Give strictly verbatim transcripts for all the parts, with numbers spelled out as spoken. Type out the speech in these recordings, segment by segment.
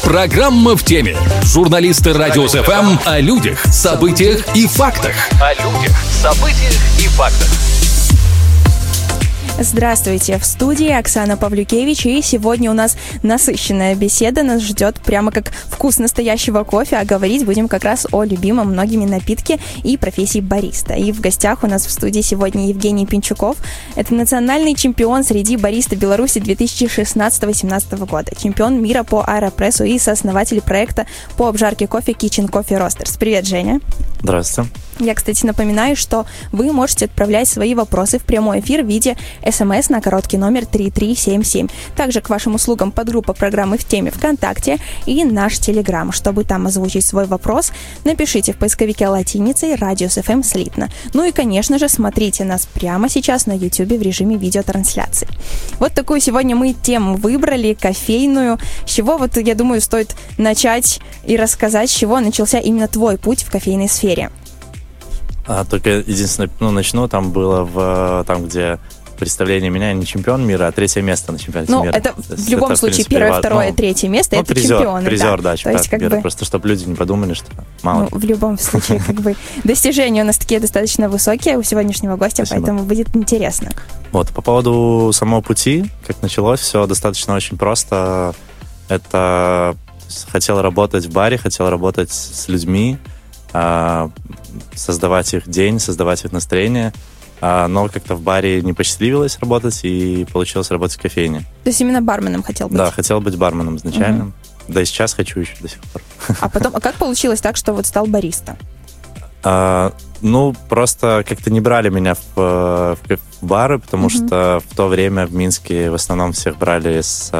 Программа «В теме». Журналисты Радио эф эм о людях, событиях и фактах. О людях, событиях и фактах. Здравствуйте, в студии Оксана Павлюкевич, и сегодня у нас насыщенная беседа, нас ждет прямо как вкус настоящего кофе, а говорить будем как раз о любимом многими напитке и профессии бариста. И в гостях у нас в студии сегодня Евгений Пинчуков, это национальный чемпион среди бариста Беларуси две тысячи шестнадцатого-семнадцатого года, чемпион мира по аэропрессу и сооснователь проекта по обжарке кофе Kitchen Coffee Roasters. Привет, Женя. Здравствуйте. Я, кстати, напоминаю, что вы можете отправлять свои вопросы в прямой эфир в виде смс на короткий номер три три семь семь. Также к вашим услугам подгруппа программы «В теме» ВКонтакте и наш Телеграм. Чтобы там озвучить свой вопрос, напишите в поисковике латиницей «Радиус эф эм» слитно. Ну и, конечно же, смотрите нас прямо сейчас на Ютубе в режиме видеотрансляции. Вот такую сегодня мы тему выбрали, кофейную. С чего, вот, я думаю, стоит начать и рассказать, с чего начался именно твой путь в кофейной сфере. А, только единственное, ну, начну, там было в, там, где представление меня не чемпион мира, а третье место на чемпионате ну, мира. Это То в любом это, случае в принципе, первое, вад... второе, ну, третье место, ну, это призер, чемпионы. Призер, да, да чемпионат есть, как мира, бы... просто чтобы люди не подумали, что мало. Ну, в любом случае, как бы, достижения у нас такие достаточно высокие у сегодняшнего гостя, Спасибо. Поэтому будет интересно. Вот, по поводу самого пути, как началось, все достаточно очень просто. Это хотел работать в баре, хотел работать с людьми, создавать их день, создавать их настроение, но как-то в баре не посчастливилось работать, и получилось работать в кофейне. То есть именно барменом хотел быть? Да, хотел быть барменом изначально. Угу. Да и сейчас хочу еще до сих пор. А потом, а как получилось так, что вот стал бариста? А, ну, просто как-то не брали меня в, в, в бары, потому угу. что в то время в Минске в основном всех брали с,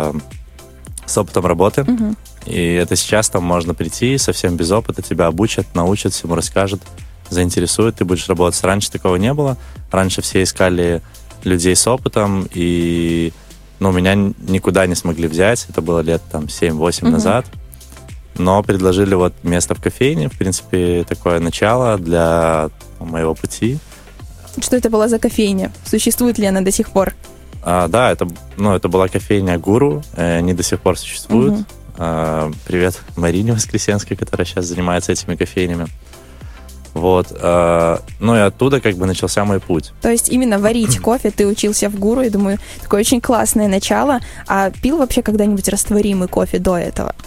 с опытом работы. Угу. И это сейчас там можно прийти совсем без опыта, тебя обучат, научат, всему расскажут, заинтересуют, ты будешь работать. Раньше такого не было. Раньше все искали людей с опытом, и ну, меня никуда не смогли взять. Это было лет там семь-восемь uh-huh. назад. Но предложили вот место в кофейне. В принципе, такое начало для моего пути. Что это была за кофейня? Существует ли она до сих пор? А, да, это, ну, это была кофейня «Гуру». Они до сих пор существуют. Uh-huh. Привет Марине Воскресенской, которая сейчас занимается этими кофейнями. Вот. Ну и оттуда как бы начался мой путь. То есть именно варить кофе ты учился в «Гуру», я думаю, такое очень классное начало. А пил вообще когда-нибудь растворимый кофе до этого?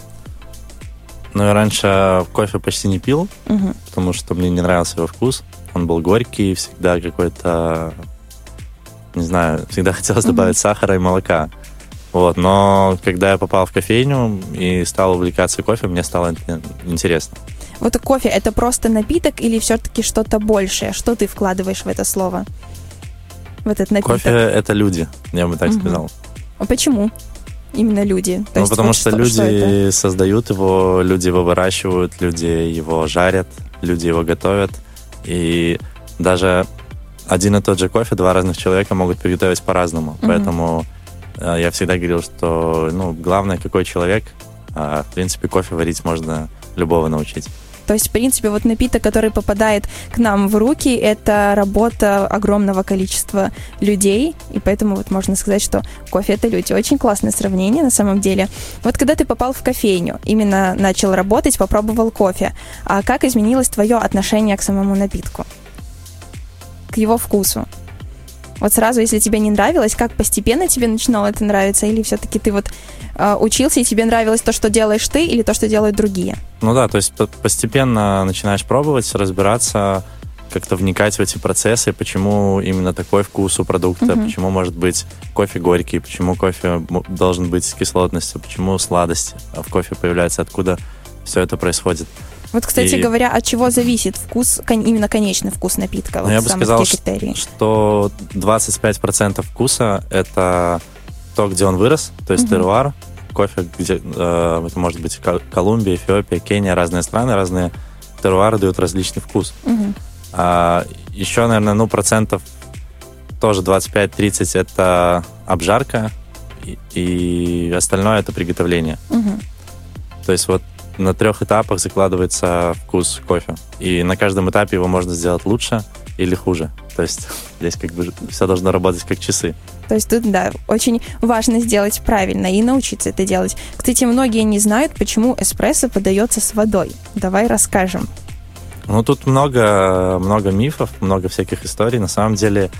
Ну я раньше кофе почти не пил, угу. потому что мне не нравился его вкус. Он был горький, всегда какой-то, не знаю, всегда хотелось добавить угу. сахара и молока. Вот, но когда я попал в кофейню и стал увлекаться кофе, мне стало интересно. Вот кофе — это просто напиток или все-таки что-то большее? Что ты вкладываешь в это слово? В этот напиток? Кофе — это люди, я бы так угу. сказал. А почему именно люди? То ну, есть потому вот что, что люди что создают его, люди его выращивают, люди его жарят, люди его готовят. И даже один и тот же кофе два разных человека могут приготовить по-разному. Угу. Поэтому я всегда говорил, что ну, главное, какой человек. А, в принципе, кофе варить можно любого научить. То есть, в принципе, вот напиток, который попадает к нам в руки, это работа огромного количества людей, и поэтому вот можно сказать, что кофе — это люди. Очень классное сравнение на самом деле. Вот когда ты попал в кофейню, именно начал работать, попробовал кофе, а как изменилось твое отношение к самому напитку? К его вкусу? Вот сразу, если тебе не нравилось, как постепенно тебе начинало это нравиться, или все-таки ты вот э, учился, и тебе нравилось то, что делаешь ты, или то, что делают другие? Ну да, то есть постепенно начинаешь пробовать, разбираться, как-то вникать в эти процессы, почему именно такой вкус у продукта, uh-huh. почему может быть кофе горький, почему кофе должен быть с кислотностью, почему сладость в кофе появляется, откуда все это происходит. Вот, кстати и... говоря, от чего зависит вкус, именно конечный вкус напитка? Ну, вот я бы сказал, что двадцать пять процентов вкуса — это то, где он вырос, то есть uh-huh. теруар, кофе, где э, это может быть Колумбия, Эфиопия, Кения, разные страны, разные теруары дают различный вкус. Uh-huh. А еще, наверное, ну, процентов тоже двадцать пять-тридцать это обжарка, и, и остальное это приготовление. Uh-huh. То есть вот на трех этапах закладывается вкус кофе. И на каждом этапе его можно сделать лучше. или хуже. То есть здесь как бы все должно работать как часы. То есть тут, да, очень важно сделать правильно и научиться это делать. Кстати, многие не знают, почему эспрессо подается с водой. Давай расскажем. Ну, тут много, много мифов, много всяких историй. На самом деле...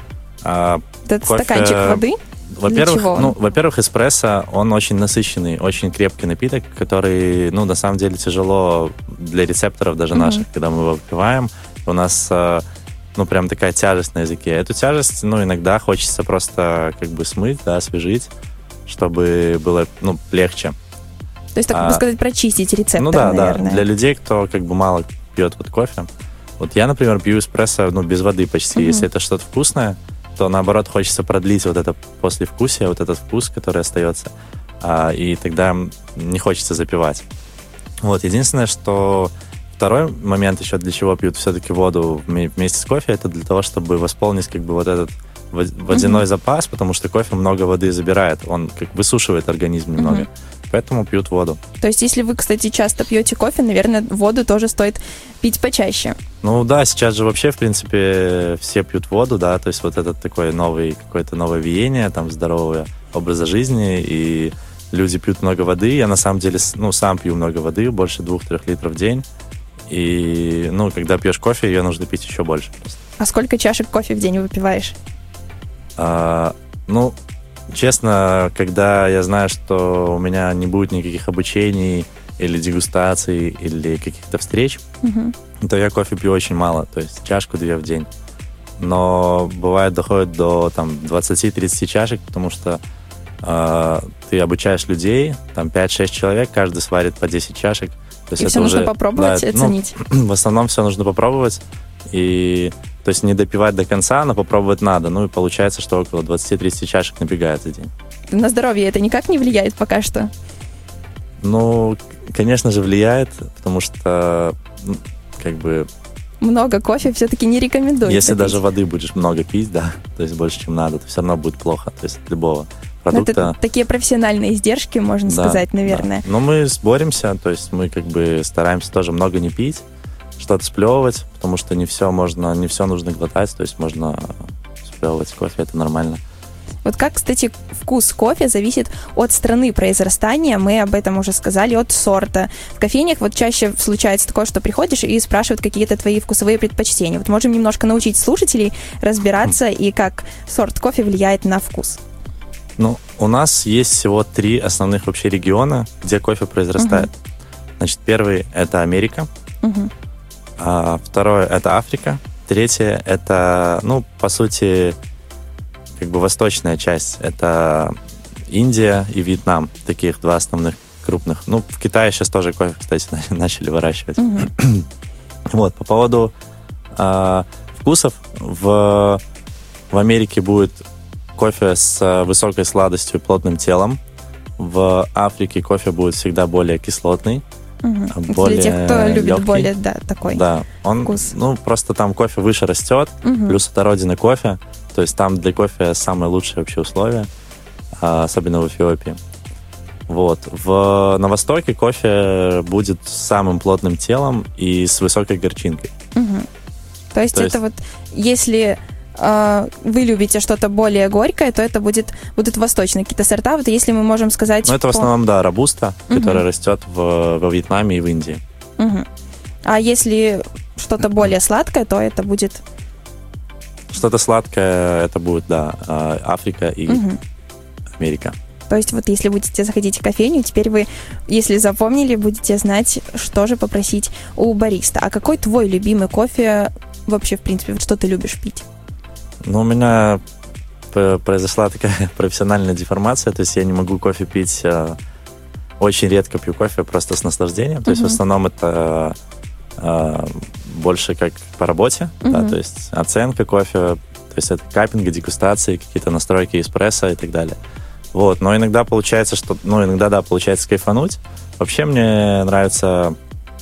Этот кофе... стаканчик воды? Во-первых, ну, во-первых, эспрессо, он очень насыщенный, очень крепкий напиток, который, ну, на самом деле тяжело для рецепторов даже mm-hmm. наших, когда мы его выпиваем. У нас... ну, прям такая тяжесть на языке. Эту тяжесть, ну, иногда хочется просто как бы смыть, да, освежить, чтобы было, ну, легче. То есть, так а, бы сказать, прочистить рецепторы, ну, да, наверное. Да, для людей, кто как бы мало пьет вот кофе. Вот я, например, пью эспрессо, ну, без воды почти. Mm-hmm. Если это что-то вкусное, то, наоборот, хочется продлить вот это послевкусие, вот этот вкус, который остается, а, и тогда не хочется запивать. Вот, единственное, что... Второй момент еще, для чего пьют все-таки воду вместе с кофе, это для того, чтобы восполнить как бы вот этот водяной mm-hmm. запас, потому что кофе много воды забирает, он как высушивает организм немного, mm-hmm. поэтому пьют воду. То есть, если вы, кстати, часто пьете кофе, наверное, воду тоже стоит пить почаще. Ну да, сейчас же вообще, в принципе, все пьют воду, да, то есть вот этот такой новый, какое-то новое веяние, там, здорового образа жизни, и люди пьют много воды. Я на самом деле, ну, сам пью много воды, больше двух-трех литров в день. И, ну, когда пьешь кофе, ее нужно пить еще больше. А сколько чашек кофе в день выпиваешь? А, ну, честно, когда я знаю, что у меня не будет никаких обучений или дегустаций, или каких-то встреч, угу. то я кофе пью очень мало, то есть чашку-две в день. Но бывает доходит до там двадцать-тридцать чашек, потому что э, ты обучаешь людей, там пять-шесть человек, каждый сварит по десять чашек. То есть и это все уже, нужно попробовать да, и оценить. Ну, в основном все нужно попробовать. И, то есть не допивать до конца, но попробовать надо. Ну и получается, что около двадцать-тридцать чашек набегает за день. На здоровье это никак не влияет пока что? Ну, конечно же, влияет, потому что, ну, как бы... Много кофе все-таки не рекомендуется. Если пить. даже воды будешь много пить, да, то есть больше, чем надо, то все равно будет плохо. То есть от любого продукта. Это такие профессиональные издержки, можно да, сказать, наверное. Да. Но мы боремся, то есть мы как бы стараемся тоже много не пить, что-то сплевывать, потому что не все можно, не все нужно глотать, то есть можно сплевывать кофе, это нормально. Вот как, кстати, вкус кофе зависит от страны произрастания, мы об этом уже сказали, от сорта. В кофейнях вот чаще случается такое, что приходишь и спрашивают какие-то твои вкусовые предпочтения. Вот можем немножко научить слушателей разбираться mm. и как сорт кофе влияет на вкус. Ну, у нас есть всего три основных вообще региона, где кофе произрастает. Uh-huh. Значит, первый — это Америка, uh-huh. а второе — это Африка, третье — это, ну, по сути, как бы восточная часть. Это Индия и Вьетнам, таких два основных крупных. Ну, в Китае сейчас тоже кофе, кстати, начали выращивать. Uh-huh. Вот, по поводу э, вкусов, в, в Америке будет кофе с высокой сладостью и плотным телом. В Африке кофе будет всегда более кислотный, угу. более для тех, кто любит легкий. более, да, такой да, он, вкус. Ну, просто там кофе выше растет, угу. плюс это родина кофе, то есть там для кофе самые лучшие вообще условия, особенно в Эфиопии. Вот. В, на Востоке кофе будет с самым плотным телом и с высокой горчинкой. Угу. То есть то это есть... вот, если э, вы любите что-то более горькое, то это будет, будут восточные какие-то сорта. Вот если мы можем сказать... Ну, это по... в основном, да, робуста, угу. которая растет в, во Вьетнаме и в Индии. Угу. А если что-то более сладкое, то это будет... Что-то сладкое, это будет, да, Африка и угу. Америка. То есть вот если будете заходить в кофейню, теперь вы, если запомнили, будете знать, что же попросить у бариста. А какой твой любимый кофе вообще, в принципе, что ты любишь пить? Ну, у меня произошла такая профессиональная деформация, то есть я не могу кофе пить, очень редко пью кофе просто с наслаждением, то есть uh-huh. в основном это больше как по работе, uh-huh. да, то есть оценка кофе, то есть это каппинги, дегустации, какие-то настройки эспрессо и так далее. Вот, но иногда получается, что, ну, иногда, да, получается кайфануть. Вообще мне нравится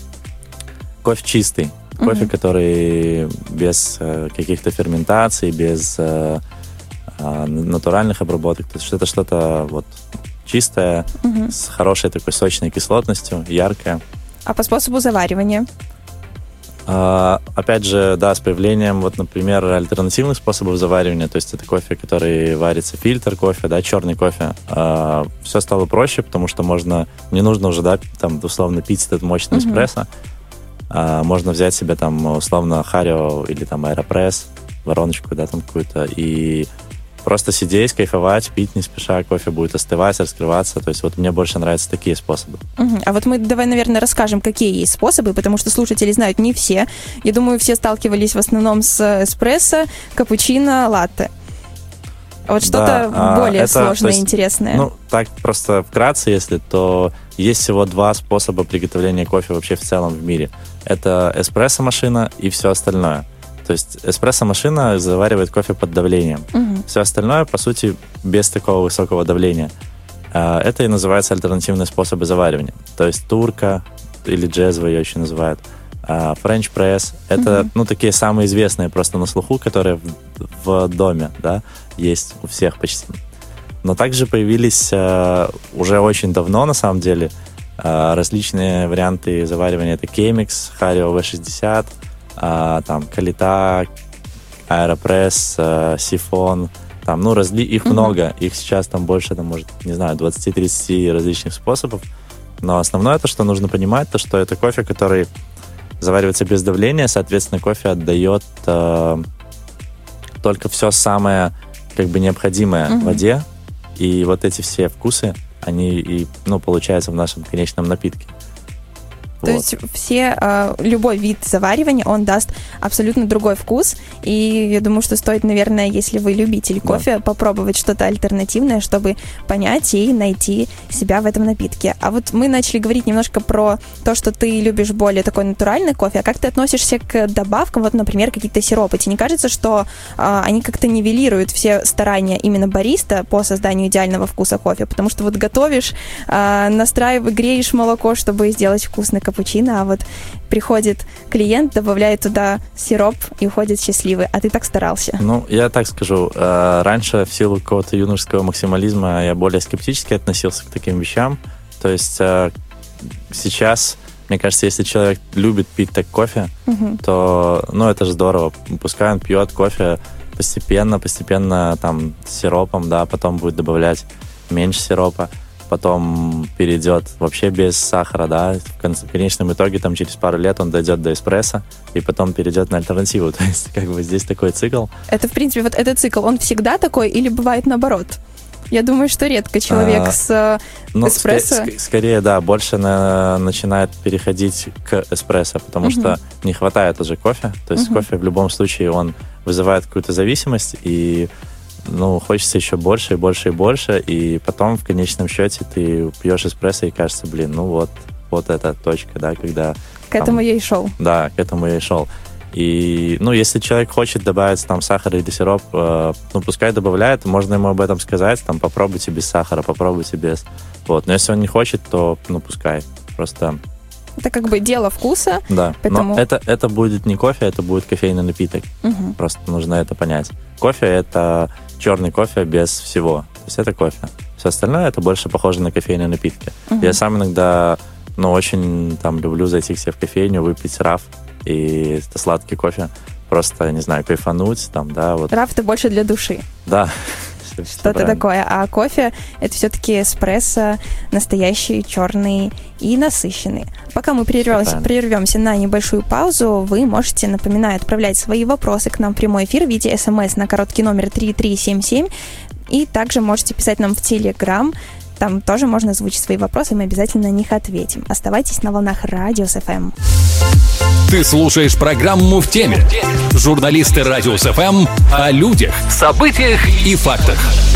кофе чистый, uh-huh. кофе, который без э, каких-то ферментаций, без э, э, натуральных обработок, то есть это что-то вот чистое, uh-huh. с хорошей такой сочной кислотностью, яркое. А по способу заваривания? А, опять же, да, с появлением, вот, например, альтернативных способов заваривания, то есть это кофе, который варится, фильтр кофе, да, черный кофе, а, все стало проще, потому что можно, не нужно уже, да, там, условно, пить этот мощный mm-hmm. эспрессо, а, можно взять себе, там, условно, Харио или, там, Аэропресс, вороночку, да, там, какую-то, и просто сидеть, кайфовать, пить не спеша, кофе будет остывать, раскрываться. То есть вот мне больше нравятся такие способы. Uh-huh. А вот мы давай, наверное, расскажем, какие есть способы, потому что слушатели знают не все. Я думаю, все сталкивались в основном с эспрессо, капучино, латте. Вот что-то да, более это, сложное и интересное. Ну, так просто вкратце, если, то есть всего два способа приготовления кофе вообще в целом в мире. Это эспрессо-машина и все остальное. То есть эспрессо-машина заваривает кофе под давлением. Uh-huh. Все остальное, по сути, без такого высокого давления. Это и называется альтернативные способы заваривания. То есть турка или джезвая ее еще называют. Френч пресс. Это, uh-huh. ну, такие самые известные просто на слуху, которые в, в доме, да, есть у всех почти. Но также появились уже очень давно, на самом деле, различные варианты заваривания. Это Chemex, Hario ви шестьдесят, А, там, Калита, Аэропресс, а, Сифон, там, ну, разли... их mm-hmm. много, их сейчас там больше, там, может, не знаю, двадцать-тридцать различных способов, но основное то, что нужно понимать, то, что это кофе, который заваривается без давления, соответственно, кофе отдает а, только все самое, как бы, необходимое mm-hmm. в воде, и вот эти все вкусы, они, и, ну, получаются в нашем конечном напитке. То вот. есть все, любой вид заваривания, он даст абсолютно другой вкус. И я думаю, что стоит, наверное, если вы любитель кофе, да. попробовать что-то альтернативное, чтобы понять и найти себя в этом напитке. А вот мы начали говорить немножко про то, что ты любишь более такой натуральный кофе. А как ты относишься к добавкам, вот, например, какие-то сиропы? Тебе не кажется, что а, они как-то нивелируют все старания именно бариста по созданию идеального вкуса кофе? Потому что вот готовишь, а, настраиваешь, греешь молоко, чтобы сделать вкусный капучино, а вот приходит клиент, добавляет туда сироп и уходит счастливый. А ты так старался? Ну, я так скажу. Раньше в силу какого-то юношеского максимализма я более скептически относился к таким вещам. То есть сейчас, мне кажется, если человек любит пить так кофе, угу. то, ну, это же здорово. Пускай он пьет кофе постепенно, постепенно там с сиропом, да, потом будет добавлять меньше сиропа, потом перейдет вообще без сахара, да, в конечном итоге там через пару лет он дойдет до эспрессо и потом перейдет на альтернативу, то есть как бы здесь такой цикл. Это, в принципе, вот этот цикл, он всегда такой или бывает наоборот? Я думаю, что редко человек а, с ну, эспрессо... Ск- скорее, да, больше на, начинает переходить к эспрессо, потому uh-huh. что не хватает уже кофе, то есть uh-huh. кофе в любом случае, он вызывает какую-то зависимость, и ну, хочется еще больше и больше и больше, и потом в конечном счете ты пьешь эспрессо и кажется, блин, ну вот, вот эта точка, да, когда... К этому там, я и шел. Да, к этому я и шел. И, ну, если человек хочет добавить там сахар или сироп, э, ну, пускай добавляет, можно ему об этом сказать, там, попробуйте без сахара, попробуйте без... Вот, но если он не хочет, то, ну, пускай, просто... Это как бы дело вкуса. Да, потому... но это, это будет не кофе, это будет кофейный напиток. Угу. Просто нужно это понять. Кофе — это черный кофе без всего. То есть это кофе. Все остальное — это больше похоже на кофейные напитки. Угу. Я сам иногда, ну, очень там люблю зайти к себе в кофейню, выпить раф, и это сладкий кофе. Просто, не знаю, кайфануть там, да. Вот. Раф — это больше для души. Да. Что-то такое. А кофе — это все-таки эспрессо, настоящий, черный и насыщенный. Пока мы прервемся, прервемся на небольшую паузу, вы можете, напоминаю, отправлять свои вопросы к нам в прямой эфир в виде смс на короткий номер три три семь семь. И также можете писать нам в Телеграм. Там тоже можно озвучить свои вопросы, мы обязательно на них ответим. Оставайтесь на волнах Радиус эф эм. Ты слушаешь программу «В теме». Журналисты Радиус эф эм о людях, событиях и фактах.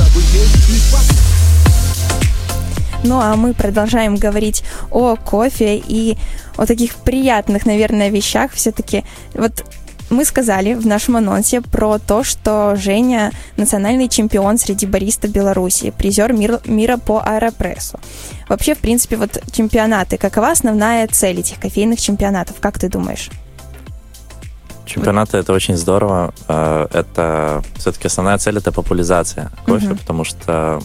Ну, а мы продолжаем говорить о кофе и о таких приятных, наверное, вещах. Все-таки вот мы сказали в нашем анонсе про то, что Женя национальный чемпион среди бариста Беларуси, призер мир, мира по аэропрессу. Вообще, в принципе, вот чемпионаты. Какова основная цель этих кофейных чемпионатов? Как ты думаешь? Чемпионаты — это очень здорово. Это все-таки основная цель — это популяризация кофе, uh-huh. потому что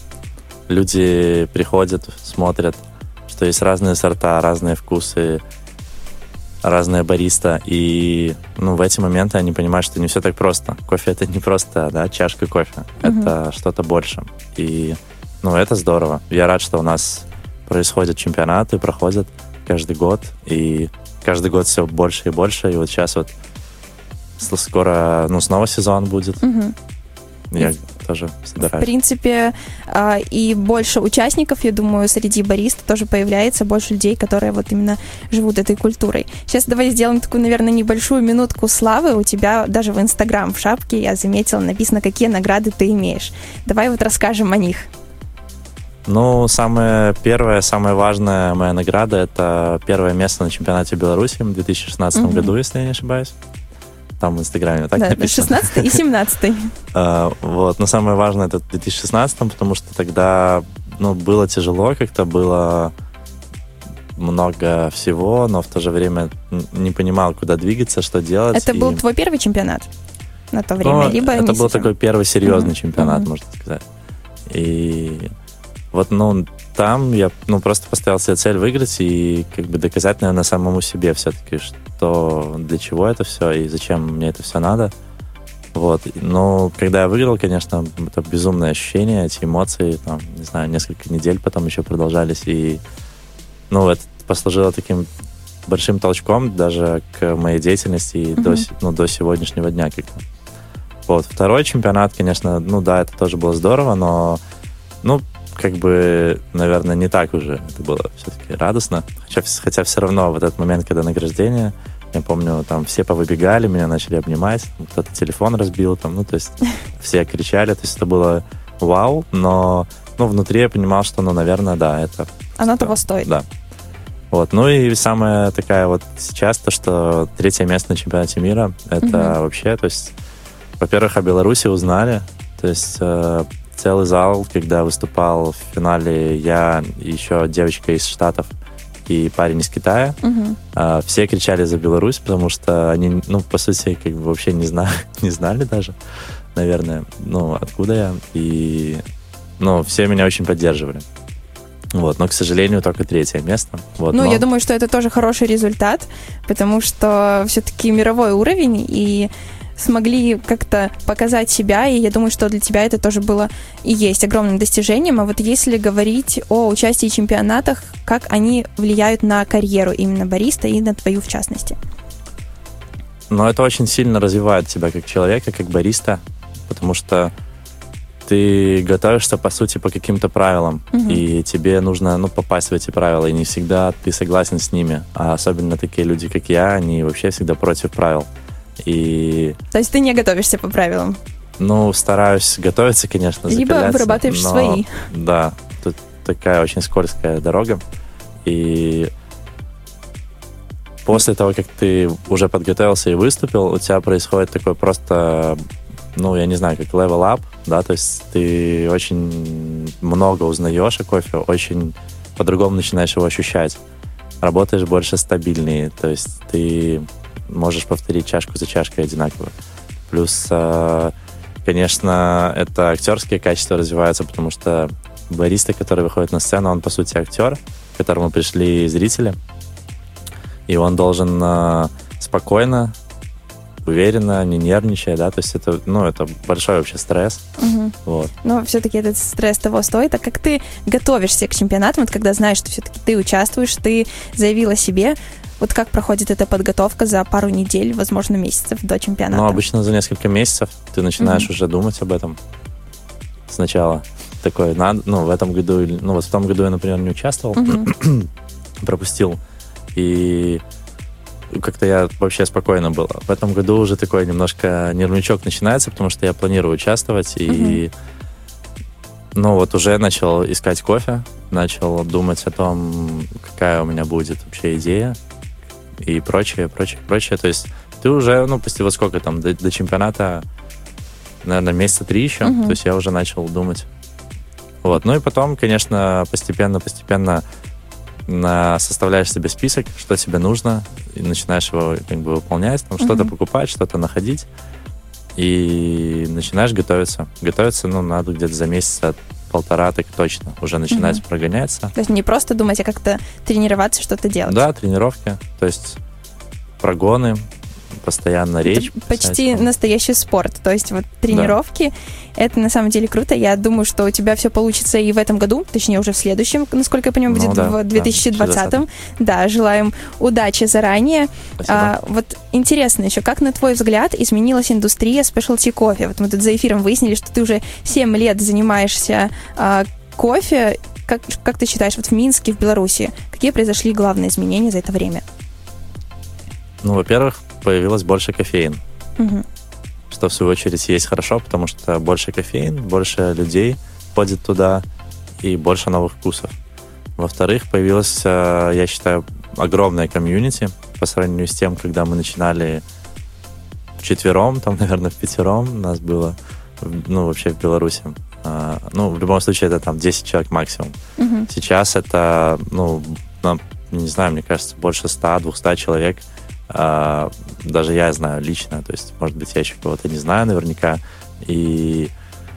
люди приходят, смотрят, что есть разные сорта, разные вкусы. разные бариста, и ну, в эти моменты они понимают, что не все так просто. Кофе — это не просто, да, чашка кофе, mm-hmm. это что-то больше. И, ну, это здорово. Я рад, что у нас происходят чемпионаты, проходят каждый год, и каждый год все больше и больше, и вот сейчас вот скоро, ну, снова сезон будет. Mm-hmm. Я и тоже собираюсь. В принципе, и больше участников, я думаю, среди барист тоже появляется, больше людей, которые вот именно живут этой культурой. Сейчас давай сделаем такую, наверное, небольшую минутку славы. У тебя даже в Инстаграм в шапке, я заметила, написано, какие награды ты имеешь. Давай вот расскажем о них. Ну, самое первое, самая важная моя награда — это первое место на чемпионате Беларуси в две тысячи шестнадцатом mm-hmm. году, если я не ошибаюсь. Там в Инстаграме так да, написано. шестнадцатый и семнадцатый. uh, вот. Но самое важное — это в две тысячи шестнадцатом, потому что тогда ну, было тяжело, как-то было много всего, но в то же время не понимал, куда двигаться, что делать. Это и... был твой первый чемпионат на то время? Ну, либо это был совсем... такой первый серьезный mm-hmm. чемпионат, mm-hmm. можно сказать. И вот, ну, там я ну, просто поставил себе цель выиграть и как бы доказать, наверное, самому себе все-таки, что для чего это все и зачем мне это все надо. Вот. Но когда я выиграл, конечно, это безумное ощущение, эти эмоции, там, не знаю, несколько недель потом еще продолжались. И, ну, это послужило таким большим толчком даже к моей деятельности и mm-hmm. до, ну, до сегодняшнего дня. Как-то. Вот. Второй чемпионат, конечно, ну да, это тоже было здорово, но, ну, как бы, наверное, не так уже это было все-таки радостно. Хотя, хотя все равно в этот момент, когда награждение, я помню, там все повыбегали, меня начали обнимать, кто-то телефон разбил, там, ну, то есть все кричали, то есть это было вау, но, ну, внутри я понимал, что, ну, наверное, да, это... Оно того стоит. Да. Вот, ну и самая такая вот сейчас, то, что третье место на чемпионате мира, это mm-hmm. вообще, то есть, во-первых, о Беларуси узнали, то есть... Целый зал, когда выступал в финале я, еще девочка из Штатов и парень из Китая, uh-huh. э, все кричали за Беларусь, потому что они, ну, по сути, как бы вообще не знали, не знали даже, наверное, ну, откуда я. И, ну, все меня очень поддерживали. Вот, но, к сожалению, только третье место. Вот, ну, но... я думаю, что это тоже хороший результат, потому что все-таки мировой уровень, и смогли как-то показать себя, и я думаю, что для тебя это тоже было и есть огромным достижением. А вот если говорить о участии в чемпионатах, как они влияют на карьеру именно бариста и на твою в частности? Ну, это очень сильно развивает тебя как человека, как бариста, потому что ты готовишься, по сути, по каким-то правилам, угу. и тебе нужно, ну, попасть в эти правила, и не всегда ты согласен с ними. А особенно такие люди, как я, они вообще всегда против правил. И... То есть ты не готовишься по правилам? Ну, стараюсь готовиться, конечно, либо вырабатываешь но, свои. Да, тут такая очень скользкая дорога. И после того, как ты уже подготовился и выступил, у тебя происходит такой просто, ну, я не знаю, как level up, да, то есть ты очень много узнаешь о кофе, очень по-другому начинаешь его ощущать. Работаешь больше стабильнее, то есть ты... можешь повторить чашку за чашкой одинаково. Плюс, конечно, это актерские качества развиваются, потому что бариста, который выходит на сцену, он, по сути, актер, к которому пришли зрители, и он должен спокойно, уверенно, не нервничая, да, то есть это, ну, это большой вообще стресс. Угу. Вот. Но все-таки этот стресс того стоит. А как ты готовишься к чемпионатам, вот когда знаешь, что все-таки ты участвуешь, ты заявила себе, вот как проходит эта подготовка за пару недель, возможно, месяцев до чемпионата? Ну, обычно за несколько месяцев ты начинаешь mm-hmm. уже думать об этом сначала. Такое, надо, ну, в этом году, ну, вот в том году я, например, не участвовал, mm-hmm. пропустил, и как-то я вообще спокойно был. В этом году уже такой немножко нервничок начинается, потому что я планирую участвовать, и, mm-hmm. ну, вот уже начал искать кофе, начал думать о том, какая у меня будет вообще идея, и прочее, прочее, прочее. То есть ты уже, ну, после вот сколько там, до, до чемпионата, наверное, месяца три еще, uh-huh. то есть я уже начал думать. Вот. Ну и потом, конечно, постепенно-постепенно на, составляешь себе список, что тебе нужно, и начинаешь его как бы выполнять, там, uh-huh. что-то покупать, что-то находить, и начинаешь готовиться. Готовиться, ну, надо где-то за месяц от полтора, так точно, уже начинать mm-hmm. прогоняться. То есть не просто думать, а как-то тренироваться, что-то делать. Да, тренировки. То есть прогоны, постоянно речь. Это почти писать. Настоящий спорт. То есть вот тренировки, да. Это на самом деле круто. Я думаю, что у тебя все получится и в этом году, точнее уже в следующем, насколько я понимаю, будет ну, да, в две тысячи двадцатом. Да, желаем удачи заранее. А, вот интересно еще, как на твой взгляд изменилась индустрия спешлти кофе? Вот мы тут за эфиром выяснили, что ты уже семь лет занимаешься а, кофе. Как, как ты считаешь, вот в Минске, в Беларуси, какие произошли главные изменения за это время? Ну, во-первых, появилось больше кофеин, угу. что в свою очередь есть хорошо, потому что больше кофеин, больше людей ходит туда и больше новых вкусов. Во-вторых, появилось, я считаю, огромное комьюнити по сравнению с тем, когда мы начинали вчетвером, там, наверное, впятером нас было, ну, вообще в Беларуси. Ну, в любом случае, это там десять человек максимум. Угу. Сейчас это, ну, не знаю, мне кажется, больше ста-двухсот человек. Uh, даже я знаю лично, то есть, может быть, я еще кого-то не знаю наверняка, и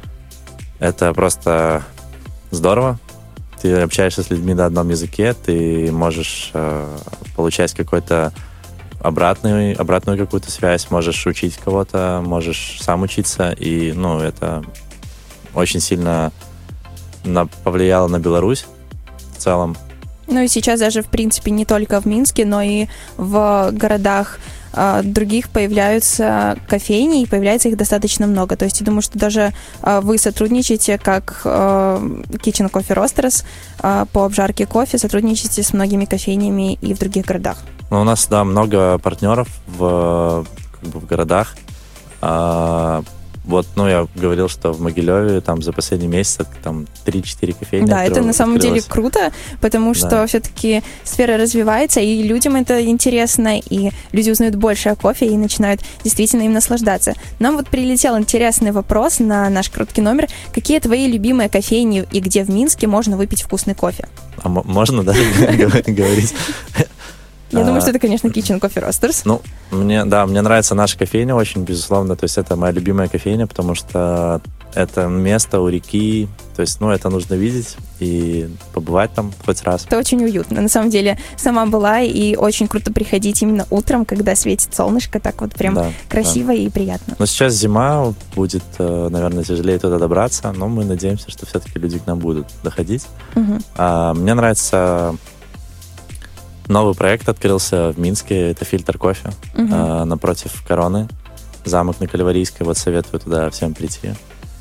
это просто здорово. Ты общаешься с людьми на одном языке, ты можешь uh, получать какой-то обратный, обратную какую-то связь, можешь учить кого-то, можешь сам учиться, и, ну, это очень сильно на, повлияло на Беларусь в целом. Ну и сейчас даже, в принципе, не только в Минске, но и в городах э, других появляются кофейни, и появляется их достаточно много. То есть я думаю, что даже э, вы сотрудничаете, как э, Kitchen Coffee Roasters, э, по обжарке кофе, сотрудничаете с многими кофейнями и в других городах. Ну, у нас, да, много партнеров в, как бы в городах. А, вот, ну, я говорил, что в Могилеве там за последний месяц там три-четыре кофейни. Да, открыл, это на самом открылось. деле круто, потому что да. все-таки сфера развивается, и людям это интересно, и люди узнают больше о кофе и начинают действительно им наслаждаться. Нам вот прилетел интересный вопрос на наш короткий номер. Какие твои любимые кофейни и где в Минске можно выпить вкусный кофе? А м- можно, да, говорить? Я а, думаю, что это, конечно, Kitchen Coffee Roasters. Ну, мне, да, мне нравится наша кофейня очень, безусловно. То есть это моя любимая кофейня, потому что это место у реки. То есть, ну, это нужно видеть и побывать там хоть раз. Это очень уютно. На самом деле, сама была, и очень круто приходить именно утром, когда светит солнышко. Так вот прям да, красиво да. и приятно. Но сейчас зима, будет, наверное, тяжелее туда добраться, но мы надеемся, что все-таки люди к нам будут доходить. Угу. А, мне нравится... Новый проект открылся в Минске, это фильтр кофе, uh-huh. э, напротив Короны, замок на Кальварийской, вот советую туда всем прийти.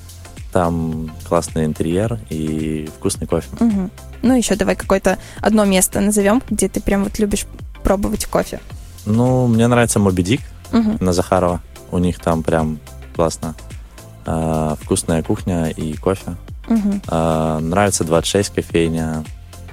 Там классный интерьер и вкусный кофе. Uh-huh. Ну, еще давай какое-то одно место назовем, где ты прям вот любишь пробовать кофе. Ну, мне нравится Моби Дик uh-huh. на Захарова, у них там прям классно. Э, вкусная кухня и кофе. Uh-huh. Э, нравится двадцать шесть кофейня,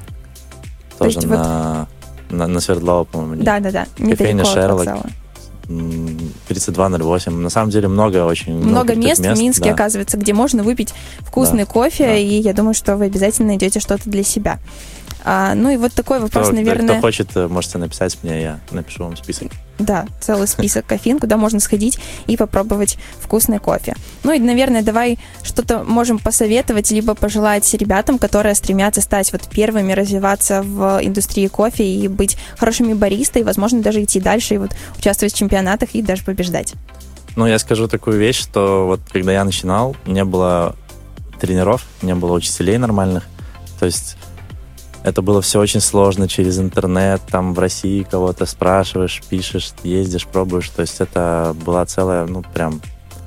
тоже на... Вот... На, на Свердлова, по-моему. Да-да-да, кофейня Шерлок. тридцать два ноль восемь. На самом деле много очень... Много, много мест, мест в Минске, да. оказывается, где можно выпить вкусный да, кофе, да. и я думаю, что вы обязательно найдете что-то для себя. А, ну и вот такой вопрос, кто, наверное... Кто хочет, можете написать мне, я напишу вам список. Да, целый список кофеин, куда можно сходить и попробовать вкусный кофе. Ну и, наверное, давай что-то можем посоветовать, либо пожелать ребятам, которые стремятся стать вот первыми, развиваться в индустрии кофе и быть хорошими баристой, и, возможно, даже идти дальше и вот участвовать в чемпионатах и даже побеждать. Ну, я скажу такую вещь, что вот когда я начинал, не было тренеров, не было учителей нормальных, то есть... Это было все очень сложно через интернет, там в России кого-то спрашиваешь, пишешь, ездишь, пробуешь. То есть это была целая, ну, прям...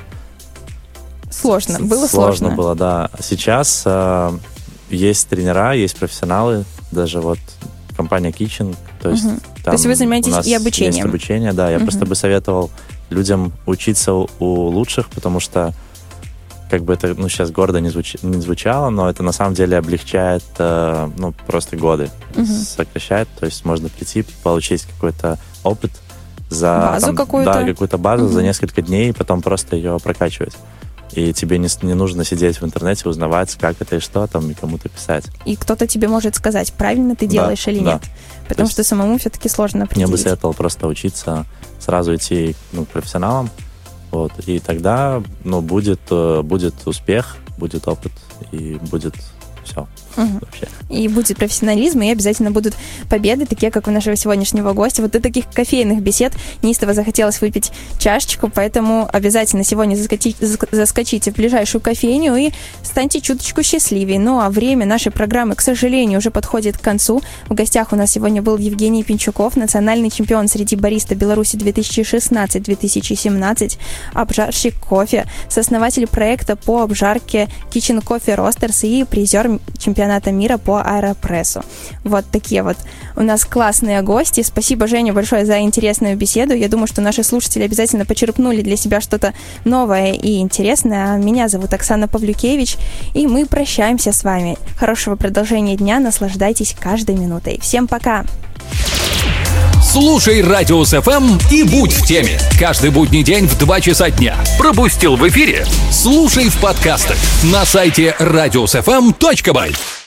Сложно, с- было сложно. Сложно было, да. Сейчас э, есть тренера, есть профессионалы, даже вот компания Kitchen. То есть, угу. там то есть вы занимаетесь у нас и обучением? Есть обучение, да. Я угу. просто бы советовал людям учиться у, у лучших, потому что как бы это, ну, сейчас гордо не, звуч... не звучало, но это на самом деле облегчает, э, ну, просто годы, угу. сокращает, то есть можно прийти, получить какой-то опыт за... Базу там, какую-то? Да, какую-то базу угу. за несколько дней, и потом просто ее прокачивать. И тебе не, не нужно сидеть в интернете, узнавать, как это и что там, и кому-то писать. И кто-то тебе может сказать, правильно ты делаешь да, или да. нет. Потому что самому все-таки сложно определить. Я бы советовал просто учиться, сразу идти, ну, к профессионалам. Вот, и тогда, ну, будет, будет успех, будет опыт и будет все. Угу. И будет профессионализм, и обязательно будут победы, такие, как у нашего сегодняшнего гостя. Вот до таких кофейных бесед неистово захотелось выпить чашечку, поэтому обязательно сегодня заскочите, заскочите в ближайшую кофейню и станьте чуточку счастливее. Ну, а время нашей программы, к сожалению, уже подходит к концу. В гостях у нас сегодня был Евгений Пинчуков, национальный чемпион среди бариста Беларуси две тысячи шестнадцать - две тысячи семнадцать, обжарщик кофе, сооснователь проекта по обжарке Kitchen Coffee Roasters и призер чемпионата мира по аэропрессу. Вот такие вот у нас классные гости. Спасибо, Женя, большое за интересную беседу. Я думаю, что наши слушатели обязательно почерпнули для себя что-то новое и интересное. Меня зовут Оксана Павлюкевич, и мы прощаемся с вами. Хорошего продолжения дня, наслаждайтесь каждой минутой. Всем пока! Слушай Радиус эф эм и будь в теме. Каждый будний день в два часа дня. Пропустил в эфире? Слушай в подкастах на сайте радиус эф эм точка бай.